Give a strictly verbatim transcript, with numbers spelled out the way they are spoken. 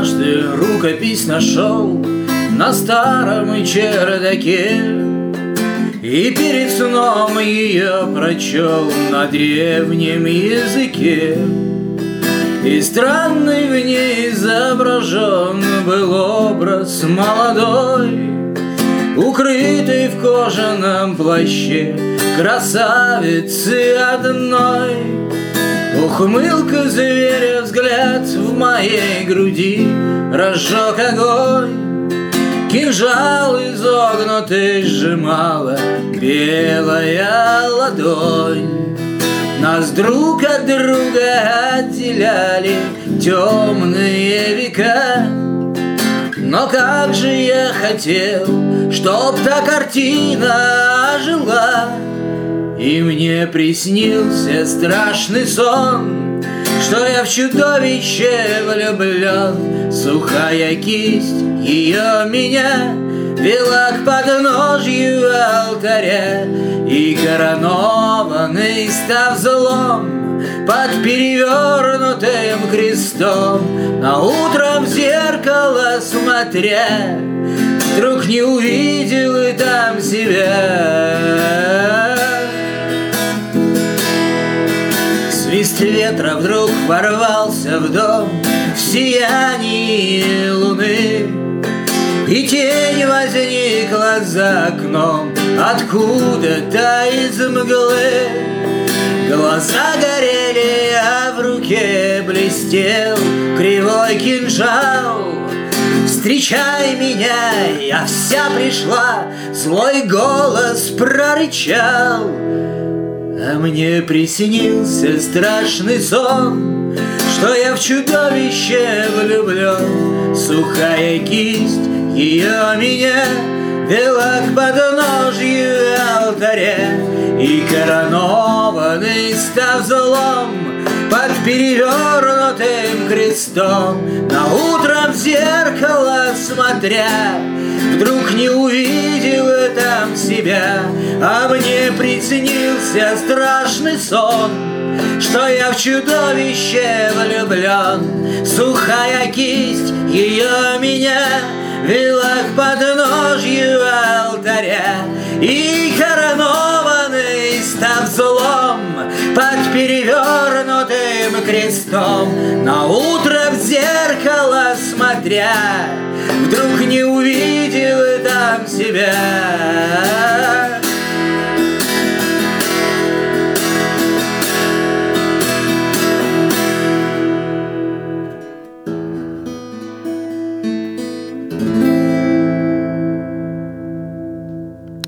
однажды рукопись нашел на старом чердаке, и перед сном ее прочел на древнем языке. И странный в ней изображен был образ молодой, укрытый в кожаном плаще красавицы одной. Ухмылка зверя, взгляд в моей груди разжег огонь. Кинжал изогнутый сжимала белая ладонь. Нас друг от друга отделяли темные века, но как же я хотел, чтоб та картина ожила. И мне приснился страшный сон, что я в чудовище влюблен. Сухая кисть ее меня вела к подножью алтаря, и коронованный, став злом, под перевернутым крестом, на утром в зеркало смотря, вдруг не увидел и там себя. Свист ветра вдруг ворвался в дом в сиянии луны, и тень возникла за окном откуда-то из мглы. Глаза горели, а в руке блестел кривой кинжал. «Встречай меня, я вся пришла!» Злой голос прорычал. А мне приснился страшный сон, что я в чудовище влюблен. Сухая кисть ее меня вела к подножью алтаря, и коронованный, став злом, под перевернутым крестом, на утром в зеркало смотря, вдруг не увидел там себя. А мне приснился страшный сон, что я в чудовище влюблен. Сухая кисть ее меня вела к подножью алтаря, и коронованный, став злом, под перевернутым крестом, на утро в зеркало смотря, вдруг не увидел там себя.